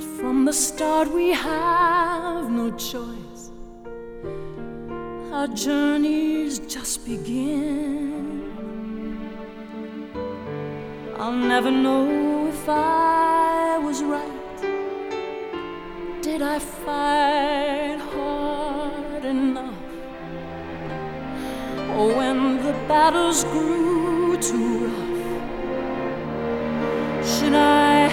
from the start we have no choice. Our journeys just begin. I'll never know if I was right. Did I fight hard enough? Or when the battles grew too rough, should I